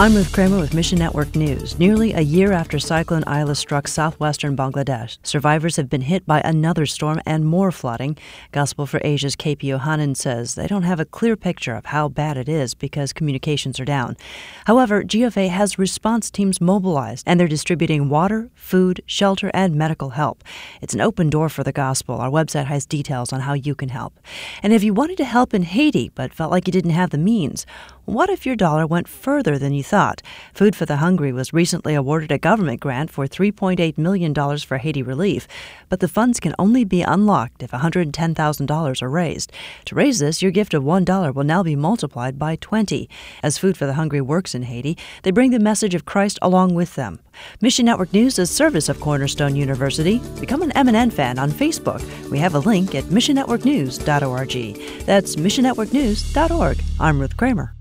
I'm Ruth Kramer with Mission Network News. Nearly a year after Cyclone Isla struck southwestern Bangladesh, survivors have been hit by another storm and more flooding. Gospel for Asia's KP Yohanan says they don't have a clear picture of how bad it is because communications are down. However, GFA has response teams mobilized, and they're distributing water, food, shelter, and medical help. It's an open door for the gospel. Our website has details on how you can help. And if you wanted to help in Haiti but felt like you didn't have the means, what if your dollar went further than you thought? Food for the Hungry was recently awarded a government grant for $3.8 million for Haiti relief, but the funds can only be unlocked if $110,000 are raised. To raise this, your gift of $1 will now be multiplied by 20. As Food for the Hungry works in Haiti, they bring the message of Christ along with them. Mission Network News is a service of Cornerstone University. Become an MNN fan on Facebook. We have a link at missionnetworknews.org. That's missionnetworknews.org. I'm Ruth Kramer.